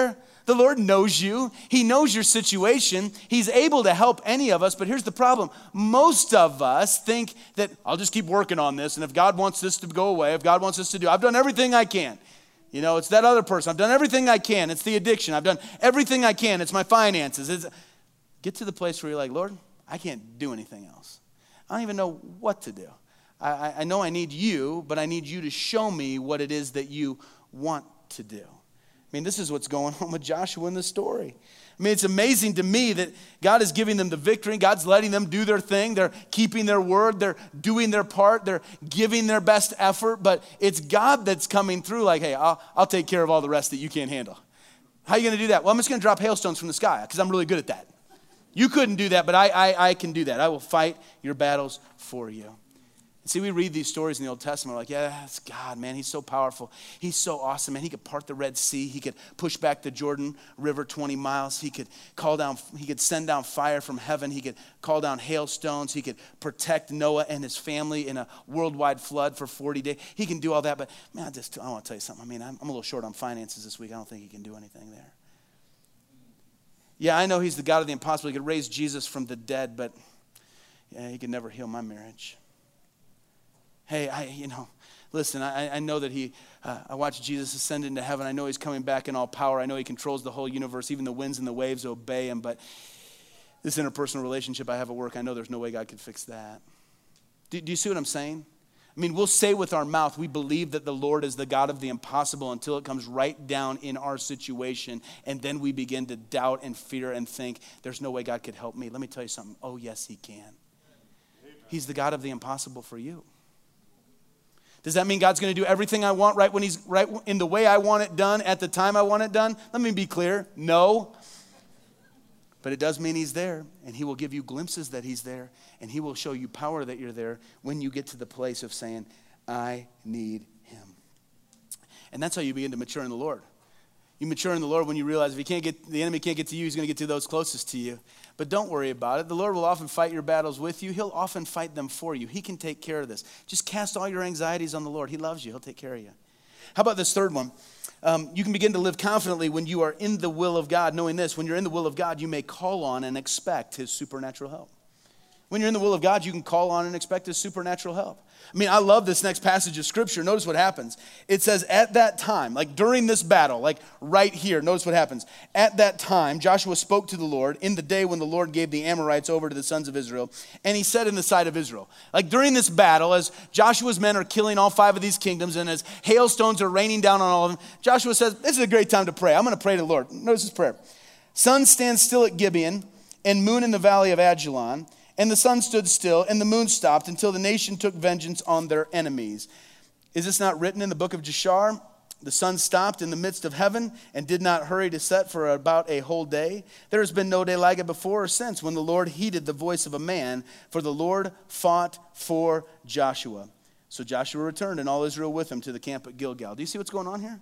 The Lord knows you. He knows your situation. He's able to help any of us, but here's the problem. Most of us think that I'll just keep working on this, and if God wants this to go away, if God wants this to do, I've done everything I can. You know, it's that other person. I've done everything I can. It's the addiction. I've done everything I can. It's my finances. Get to the place where you're like, Lord, I can't do anything else. I don't even know what to do. I know I need you, but I need you to show me what it is that you want to do. I mean, this is what's going on with Joshua in the story. I mean, it's amazing to me that God is giving them the victory. God's letting them do their thing. They're keeping their word. They're doing their part. They're giving their best effort. But it's God that's coming through like, hey, I'll take care of all the rest that you can't handle. How are you going to do that? Well, I'm just going to drop hailstones from the sky because I'm really good at that. You couldn't do that, but I can do that. I will fight your battles for you. And see, we read these stories in the Old Testament. We're like, yeah, that's God, man. He's so powerful. He's so awesome, man. He could part the Red Sea. He could push back the Jordan River 20 miles. He could send down fire from heaven. He could call down hailstones. He could protect Noah and his family in a worldwide flood for 40 days. He can do all that, but man, I want to tell you something. I mean, I'm a little short on finances this week. I don't think he can do anything there. Yeah, I know he's the God of the impossible. He could raise Jesus from the dead, but yeah, he could never heal my marriage. Hey, listen, I know that I watched Jesus ascend into heaven. I know he's coming back in all power. I know he controls the whole universe. Even the winds and the waves obey him. But this interpersonal relationship I have at work, I know there's no way God could fix that. Do you see what I'm saying? I mean, we'll say with our mouth, we believe that the Lord is the God of the impossible until it comes right down in our situation. And then we begin to doubt and fear and think, there's no way God could help me. Let me tell you something. Oh, yes, he can. He's the God of the impossible for you. Does that mean God's going to do everything I want right in the way I want it done at the time I want it done? Let me be clear. No. But it does mean he's there, and he will give you glimpses that he's there, and he will show you power that you're there when you get to the place of saying, I need him. And that's how you begin to mature in the Lord. You mature in the Lord when you realize if the enemy can't get to you, he's going to get to those closest to you. But don't worry about it. The Lord will often fight your battles with you. He'll often fight them for you. He can take care of this. Just cast all your anxieties on the Lord. He loves you. He'll take care of you. How about this third one? You can begin to live confidently when you are in the will of God, knowing this. When you're in the will of God, you may call on and expect his supernatural help. When you're in the will of God, you can call on and expect his supernatural help. I mean, I love this next passage of scripture. Notice what happens. It says at that time, like during this battle, like right here, notice what happens. At that time, Joshua spoke to the Lord in the day when the Lord gave the Amorites over to the sons of Israel. And he said in the sight of Israel, like during this battle, as Joshua's men are killing all 5 of these kingdoms and as hailstones are raining down on all of them, Joshua says, this is a great time to pray. I'm going to pray to the Lord. Notice his prayer. Sun stands still at Gibeon and moon in the valley of Ajalon. And the sun stood still, and the moon stopped until the nation took vengeance on their enemies. Is this not written in the book of Jashar? The sun stopped in the midst of heaven and did not hurry to set for about a whole day. There has been no day like it before or since when the Lord heeded the voice of a man, for the Lord fought for Joshua. So Joshua returned and all Israel with him to the camp at Gilgal. Do you see what's going on here?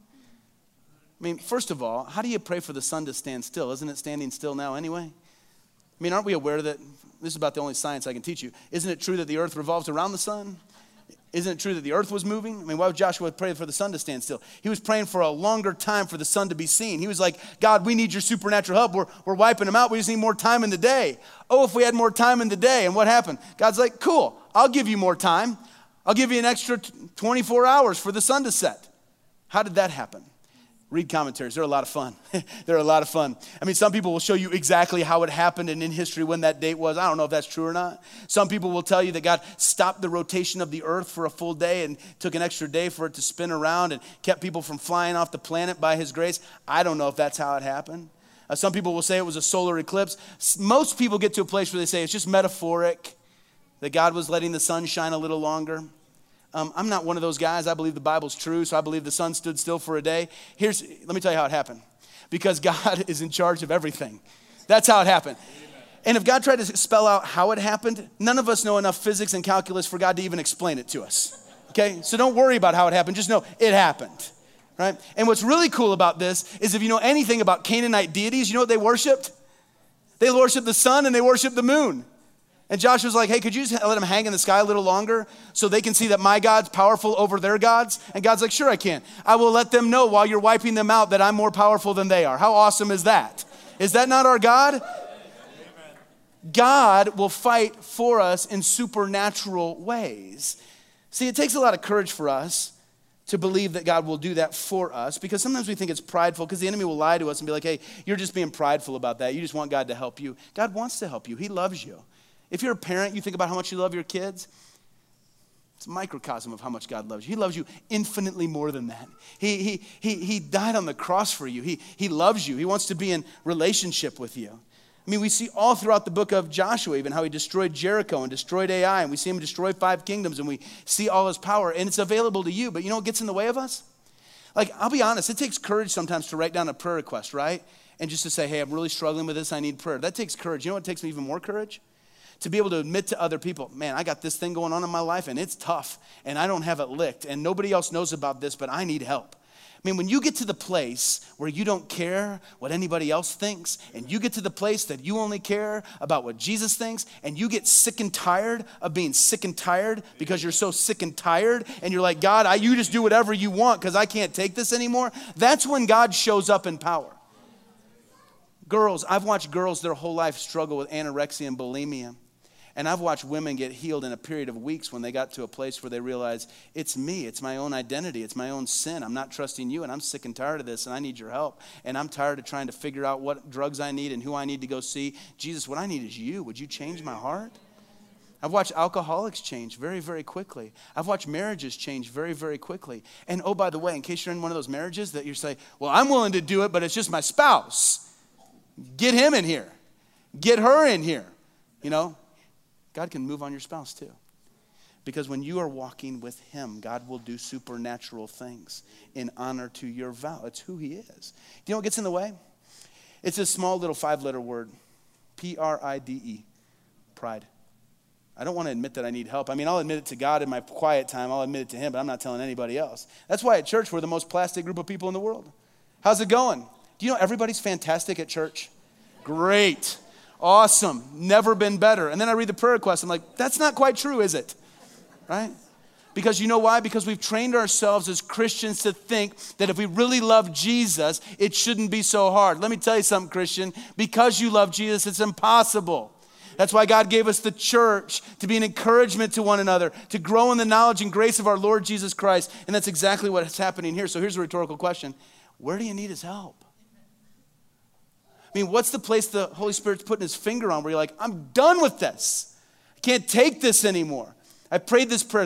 I mean, first of all, how do you pray for the sun to stand still? Isn't it standing still now anyway? I mean, aren't we aware that this is about the only science I can teach you? Isn't it true that the earth revolves around the sun? Isn't it true that the earth was moving? I mean, why would Joshua pray for the sun to stand still? He was praying for a longer time for the sun to be seen. He was like, God, we need your supernatural help. We're wiping them out. We just need more time in the day. Oh, if we had more time in the day. And what happened? God's like, cool, I'll give you more time. I'll give you an extra 24 hours for the sun to set. How did that happen? Read commentaries. They're a lot of fun. They're a lot of fun. I mean, some people will show you exactly how it happened and in history when that date was. I don't know if that's true or not. Some people will tell you that God stopped the rotation of the earth for a full day and took an extra day for it to spin around and kept people from flying off the planet by his grace. I don't know if that's how it happened. Some people will say it was a solar eclipse. Most people get to a place where they say it's just metaphoric, that God was letting the sun shine a little longer. I'm not one of those guys. I believe the Bible's true, so I believe the sun stood still for a day. Let me tell you how it happened. Because God is in charge of everything. That's how it happened. And if God tried to spell out how it happened, none of us know enough physics and calculus for God to even explain it to us. Okay? So don't worry about how it happened. Just know it happened. Right? And what's really cool about this is if you know anything about Canaanite deities, you know what they worshiped? They worshiped the sun and they worshiped the moon. And Joshua's like, hey, could you just let them hang in the sky a little longer so they can see that my God's powerful over their gods? And God's like, sure I can. I will let them know while you're wiping them out that I'm more powerful than they are. How awesome is that? Is that not our God? Amen. God will fight for us in supernatural ways. See, it takes a lot of courage for us to believe that God will do that for us, because sometimes we think it's prideful, because the enemy will lie to us and be like, hey, you're just being prideful about that. You just want God to help you. God wants to help you. He loves you. If you're a parent, you think about how much you love your kids. It's a microcosm of how much God loves you. He loves you infinitely more than that. He died on the cross for you. He loves you. He wants to be in relationship with you. I mean, we see all throughout the book of Joshua even how he destroyed Jericho and destroyed Ai, and we see him destroy 5 kingdoms, and we see all his power, and it's available to you. But you know what gets in the way of us? Like, I'll be honest, it takes courage sometimes to write down a prayer request, right? And just to say, hey, I'm really struggling with this, I need prayer. That takes courage. You know what takes me even more courage? To be able to admit to other people, man, I got this thing going on in my life and it's tough and I don't have it licked and nobody else knows about this, but I need help. I mean, when you get to the place where you don't care what anybody else thinks, and you get to the place that you only care about what Jesus thinks, and you get sick and tired of being sick and tired because you're so sick and tired, and you're like, God, you just do whatever you want because I can't take this anymore, that's when God shows up in power. Girls, I've watched girls their whole life struggle with anorexia and bulimia. And I've watched women get healed in a period of weeks when they got to a place where they realized, it's me, it's my own identity, it's my own sin. I'm not trusting you, and I'm sick and tired of this, and I need your help. And I'm tired of trying to figure out what drugs I need and who I need to go see. Jesus, what I need is you. Would you change my heart? I've watched alcoholics change very, very quickly. I've watched marriages change very, very quickly. And oh, by the way, in case you're in one of those marriages that you say, well, I'm willing to do it, but it's just my spouse. Get him in here. Get her in here. You know? God can move on your spouse too. Because when you are walking with him, God will do supernatural things in honor to your vow. It's who he is. Do you know what gets in the way? It's a small little 5-letter word. Pride. Pride. I don't want to admit that I need help. I mean, I'll admit it to God in my quiet time. I'll admit it to him, but I'm not telling anybody else. That's why at church we're the most plastic group of people in the world. How's it going? Do you know everybody's fantastic at church? Great. Awesome. Never been better. And then I read the prayer request. I'm like, that's not quite true, is it? Right? Because you know why? Because we've trained ourselves as Christians to think that if we really love Jesus, it shouldn't be so hard. Let me tell you something, Christian. Because you love Jesus, it's impossible. That's why God gave us the church to be an encouragement to one another, to grow in the knowledge and grace of our Lord Jesus Christ. And that's exactly what's happening here. So here's a rhetorical question. Where do you need his help? I mean, what's the place the Holy Spirit's putting his finger on where you're like, I'm done with this. I can't take this anymore. I prayed this prayer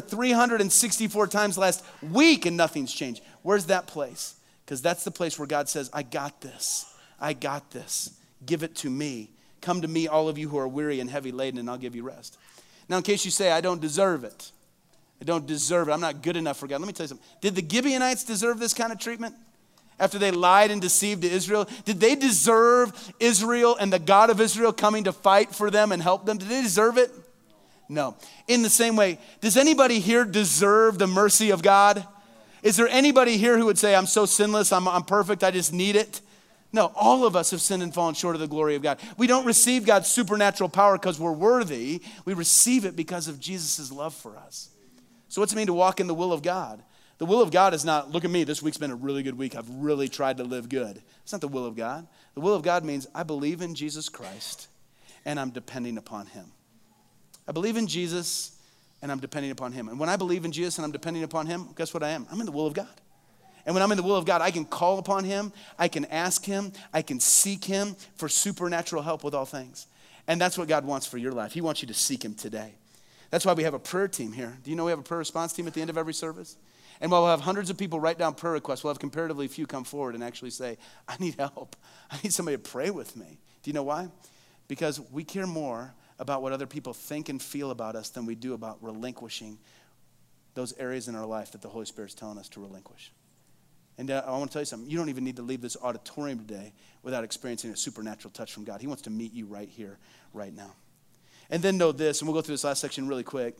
364 times last week and nothing's changed. Where's that place? Because that's the place where God says, I got this. I got this. Give it to me. Come to me, all of you who are weary and heavy laden, and I'll give you rest. Now, in case you say, I don't deserve it. I don't deserve it. I'm not good enough for God. Let me tell you something. Did the Gibeonites deserve this kind of treatment? After they lied and deceived to Israel, did they deserve Israel and the God of Israel coming to fight for them and help them? Did they deserve it? No. In the same way, does anybody here deserve the mercy of God? Is there anybody here who would say, I'm so sinless, I'm perfect, I just need it? No, all of us have sinned and fallen short of the glory of God. We don't receive God's supernatural power because we're worthy. We receive it because of Jesus' love for us. So what's it mean to walk in the will of God? The will of God is not, look at me, this week's been a really good week. I've really tried to live good. It's not the will of God. The will of God means I believe in Jesus Christ and I'm depending upon him. I believe in Jesus and I'm depending upon him. And when I believe in Jesus and I'm depending upon him, guess what I am? I'm in the will of God. And when I'm in the will of God, I can call upon him, I can ask him, I can seek him for supernatural help with all things. And that's what God wants for your life. He wants you to seek him today. That's why we have a prayer team here. Do you know we have a prayer response team at the end of every service? And while we'll have hundreds of people write down prayer requests, we'll have comparatively few come forward and actually say, I need help. I need somebody to pray with me. Do you know why? Because we care more about what other people think and feel about us than we do about relinquishing those areas in our life that the Holy Spirit's telling us to relinquish. And I want to tell you something. You don't even need to leave this auditorium today without experiencing a supernatural touch from God. He wants to meet you right here, right now. And then know this, and we'll go through this last section really quick.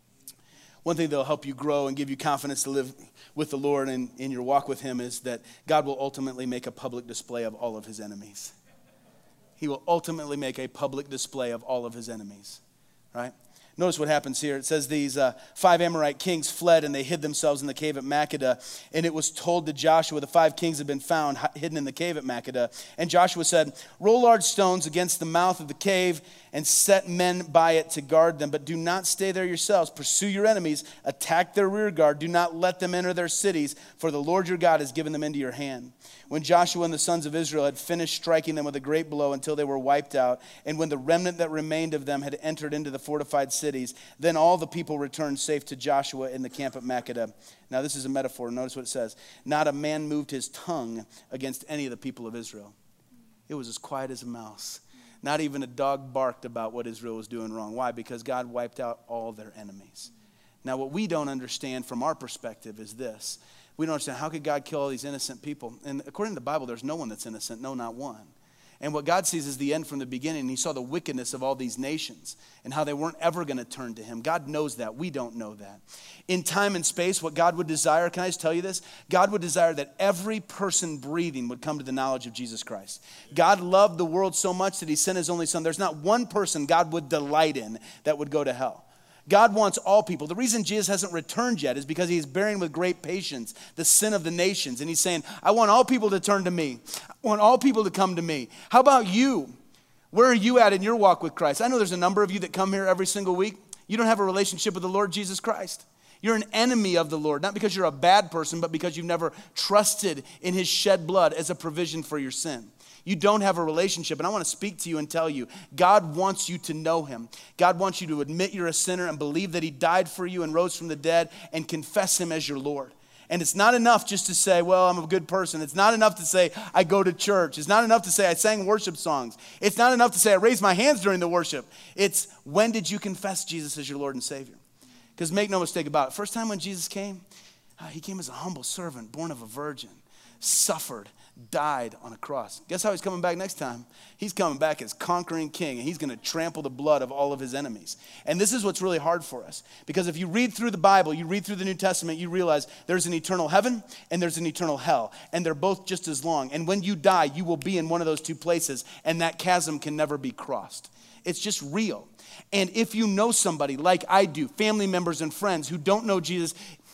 One thing that'll help you grow and give you confidence to live with the Lord and in your walk with him is that God will ultimately make a public display of all of his enemies. He will ultimately make a public display of all of his enemies. right? Notice what happens here. It says these 5 Amorite kings fled and they hid themselves in the cave at Makkedah. And it was told to Joshua, the 5 kings had been found hidden in the cave at Makkedah. And Joshua said, roll large stones against the mouth of the cave and set men by it to guard them. But do not stay there yourselves. Pursue your enemies. Attack their rear guard. Do not let them enter their cities, for the Lord your God has given them into your hand. When Joshua and the sons of Israel had finished striking them with a great blow until they were wiped out, and when the remnant that remained of them had entered into the fortified cities, then all the people returned safe to Joshua in the camp at Makkedah. Now this is a metaphor. Notice what it says. Not a man moved his tongue against any of the people of Israel. It was as quiet as a mouse. Not even a dog barked about what Israel was doing wrong. Why? Because God wiped out all their enemies. Now what we don't understand from our perspective is this. We don't understand, how could God kill all these innocent people? And according to the Bible, there's no one that's innocent, no, not one. And what God sees is the end from the beginning. He saw the wickedness of all these nations and how they weren't ever going to turn to him. God knows that. We don't know that. In time and space, what God would desire, can I just tell you this? God would desire that every person breathing would come to the knowledge of Jesus Christ. God loved the world so much that he sent his only son. There's not one person God would delight in that would go to hell. God wants all people. The reason Jesus hasn't returned yet is because he's bearing with great patience the sin of the nations. And he's saying, I want all people to turn to me. I want all people to come to me. How about you? Where are you at in your walk with Christ? I know there's a number of you that come here every single week. You don't have a relationship with the Lord Jesus Christ. You're an enemy of the Lord, not because you're a bad person, but because you've never trusted in his shed blood as a provision for your sin. You don't have a relationship, and I want to speak to you and tell you, God wants you to know him. God wants you to admit you're a sinner and believe that he died for you and rose from the dead and confess him as your Lord. And it's not enough just to say, well, I'm a good person. It's not enough to say, I go to church. It's not enough to say, I sang worship songs. It's not enough to say, I raised my hands during the worship. It's, when did you confess Jesus as your Lord and Savior? Because make no mistake about it, first time when Jesus came, he came as a humble servant, born of a virgin, suffered, died on a cross. Guess how he's coming back next time? He's coming back as conquering king, and he's going to trample the blood of all of his enemies. And this is what's really hard for us, because if you read through the Bible, you read through the New Testament, you realize there's an eternal heaven and there's an eternal hell, and they're both just as long. And when you die, you will be in one of those two places, and that chasm can never be crossed. It's just real. And if you know somebody like I do, family members and friends who don't know Jesus,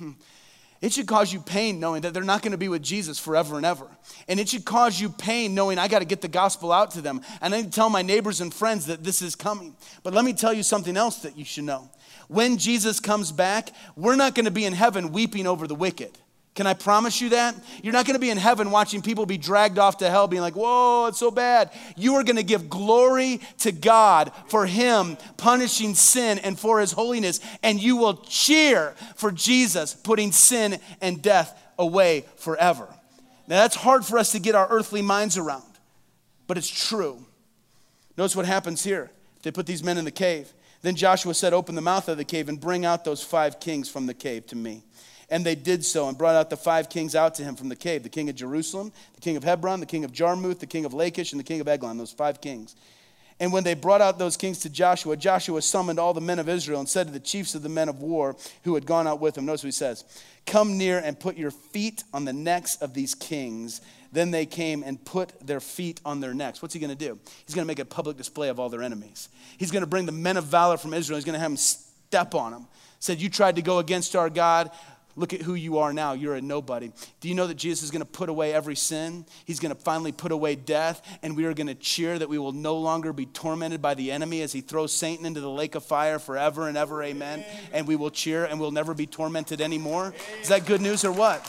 it should cause you pain knowing that they're not going to be with Jesus forever and ever. And it should cause you pain knowing I got to get the gospel out to them. And I need to tell my neighbors and friends that this is coming. But let me tell you something else that you should know. When Jesus comes back, we're not going to be in heaven weeping over the wicked. Can I promise you that? You're not going to be in heaven watching people be dragged off to hell being like, whoa, it's so bad. You are going to give glory to God for him punishing sin and for his holiness. And you will cheer for Jesus putting sin and death away forever. Now that's hard for us to get our earthly minds around, but it's true. Notice what happens here. They put these men in the cave. Then Joshua said, open the mouth of the cave and bring out those 5 kings from the cave to me. And they did so and brought out the 5 kings out to him from the cave. The king of Jerusalem, the king of Hebron, the king of Jarmuth, the king of Lachish, and the king of Eglon, those 5 kings. And when they brought out those kings to Joshua, Joshua summoned all the men of Israel and said to the chiefs of the men of war who had gone out with him, notice what he says, come near and put your feet on the necks of these kings. Then they came and put their feet on their necks. What's he going to do? He's going to make a public display of all their enemies. He's going to bring the men of valor from Israel. He's going to have them step on them. Said, you tried to go against our God. Look at who you are now. You're a nobody. Do you know that Jesus is going to put away every sin? He's going to finally put away death, and we are going to cheer that we will no longer be tormented by the enemy as he throws Satan into the lake of fire forever and ever, amen. And we will cheer and we'll never be tormented anymore. Is that good news or what?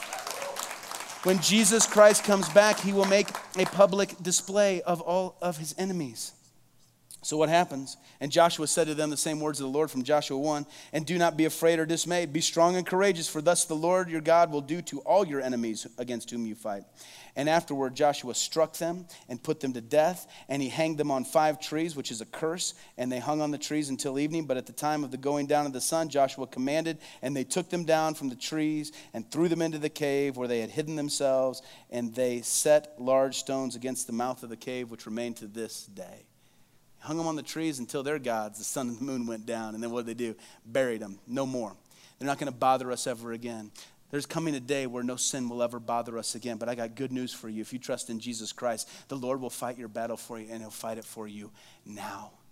When Jesus Christ comes back, he will make a public display of all of his enemies. So what happens? And Joshua said to them the same words of the Lord from Joshua 1, and do not be afraid or dismayed. Be strong and courageous, for thus the Lord your God will do to all your enemies against whom you fight. And afterward Joshua struck them and put them to death, and he hanged them on 5 trees, which is a curse, and they hung on the trees until evening. But at the time of the going down of the sun, Joshua commanded, and they took them down from the trees and threw them into the cave where they had hidden themselves, and they set large stones against the mouth of the cave, which remain to this day. Hung them on the trees until their gods, the sun and the moon, went down. And then what did they do? Buried them. No more. They're not going to bother us ever again. There's coming a day where no sin will ever bother us again. But I got good news for you. If you trust in Jesus Christ, the Lord will fight your battle for you, and he'll fight it for you now.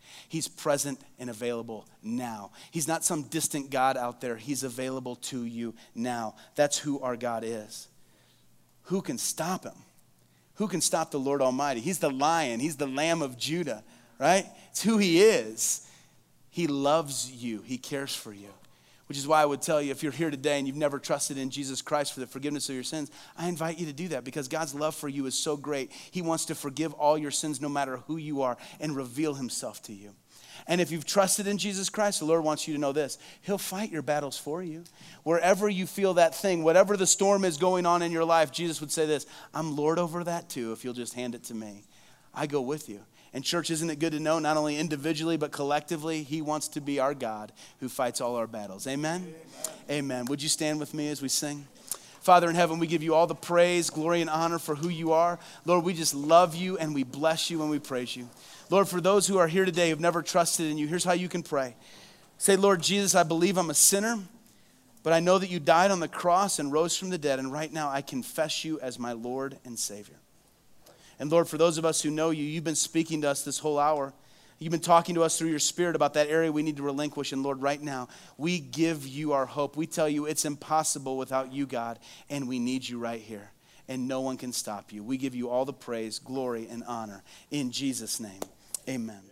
He's present and available now. He's not some distant God out there. He's available to you now. That's who our God is. Who can stop him? Who can stop the Lord Almighty? He's the Lion. He's the Lamb of Judah, right? It's who he is. He loves you. He cares for you. Which is why I would tell you, if you're here today and you've never trusted in Jesus Christ for the forgiveness of your sins, I invite you to do that because God's love for you is so great. He wants to forgive all your sins no matter who you are and reveal himself to you. And if you've trusted in Jesus Christ, the Lord wants you to know this. He'll fight your battles for you. Wherever you feel that thing, whatever the storm is going on in your life, Jesus would say this, I'm Lord over that too if you'll just hand it to me. I go with you. And church, isn't it good to know not only individually but collectively, he wants to be our God who fights all our battles. Amen? Amen. Amen. Would you stand with me as we sing? Father in heaven, we give you all the praise, glory, and honor for who you are. Lord, we just love you and we bless you and we praise you. Lord, for those who are here today who've never trusted in you, here's how you can pray. Say, Lord Jesus, I believe I'm a sinner, but I know that you died on the cross and rose from the dead, and right now I confess you as my Lord and Savior. And Lord, for those of us who know you, you've been speaking to us this whole hour. You've been talking to us through your Spirit about that area we need to relinquish. And Lord, right now, we give you our hope. We tell you it's impossible without you, God, and we need you right here. And no one can stop you. We give you all the praise, glory, and honor. In Jesus' name, amen.